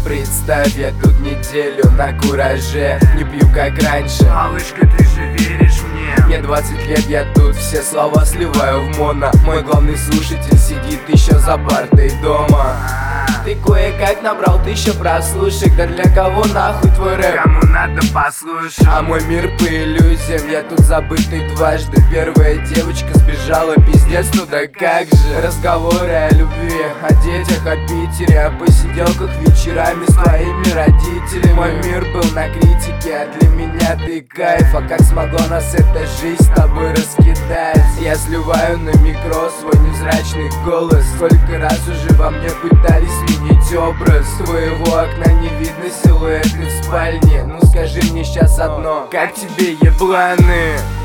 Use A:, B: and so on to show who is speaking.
A: Представь, я тут неделю на кураже, не пью как раньше.
B: Малышка, ты же веришь мне?
A: Мне 20 лет, я тут все слова сливаю в моно. Мой главный слушатель сидит еще за партой дома. Ты кое-как набрал 1000 прослушек, да для кого нахуй твой рэп?
B: Кому надо послушать.
A: А мой мир по иллюзиям, я тут забытый дважды. Первая девочка сбежала, пиздец, ну да как же. Разговоры о любви, о детях, о Питере, о посиделках вечерами с твоими родителями. Мой мир был на критике, а для меня ты кайф. А как смогла нас эта жизнь с тобой раскидать? Я сливаю на микро свой невзрачный голос. Сколько раз уже во мне пытались сменить образ. С твоего окна не видно силуэты в спальне. Ну скажи мне сейчас одно, как тебе ебланы?